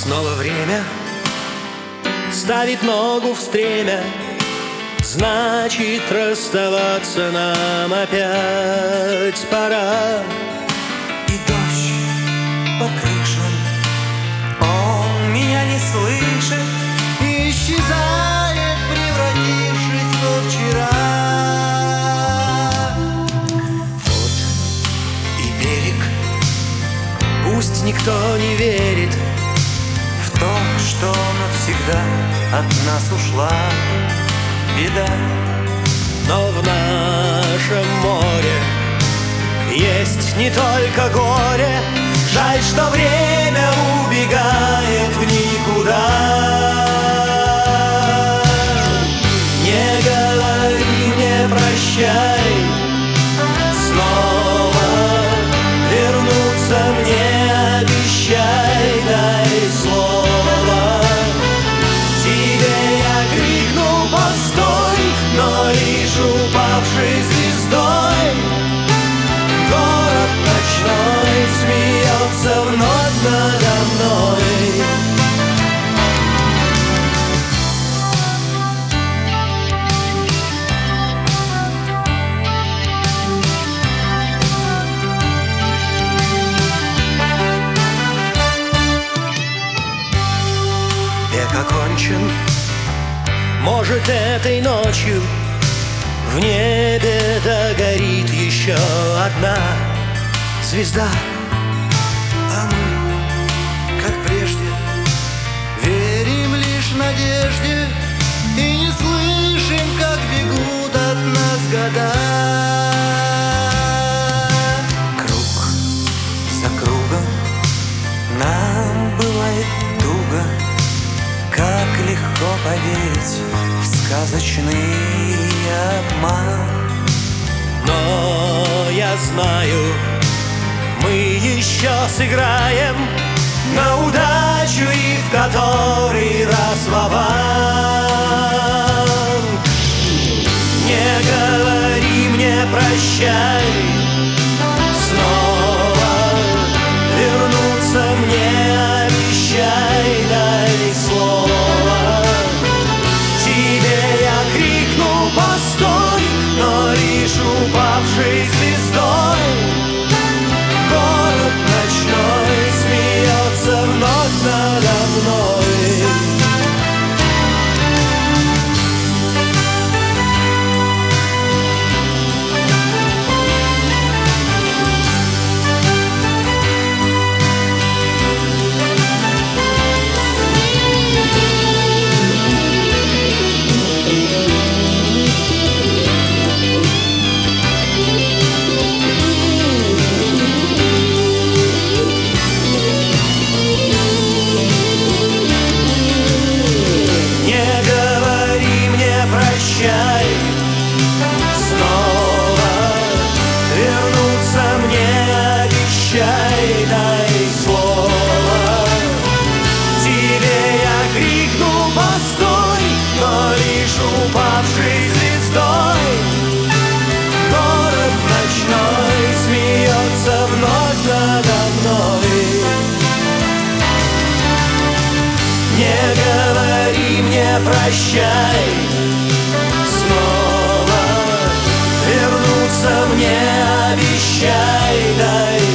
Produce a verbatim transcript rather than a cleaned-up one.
Снова время ставит ногу в стремя, значит, расставаться нам опять пора. И дождь по крышам, он меня не слышит, исчезает, превратившись во вчера. Вот и берег, пусть никто не верит в то, что навсегда от нас ушла беда. Но в нашем море есть не только горе. Жаль, что время убегает в никуда. Не говори мне прощай, снова вернуться мне обещай, дай слово. Тебе я крикну постой, но лишь упавшей звездой. Город ночной смеется вновь надо мной. Век окончен, может, этой ночью в небе догорит еще одна звезда. А мы, как прежде, верим лишь надежде и не слышим, как бегут от нас года. Круг за кругом нам бывает туго, как легко поверить в сказочный обман. Но я знаю, мы еще сыграем на удачу и в который раз ва-банк. Не говори мне прощай, снова вернуться мне обещай, дай слово. Тебе я крикну постой, но лишь упавшей звездой. Город ночной смеется вновь надо мной. Снова вернуться мне обещай, дай слово. Тебе я крикну постой, но лишь упавшей звездой. Город ночной смеется вновь надо мной. Не говори мне прощай, снова вернуться мне обещай, дай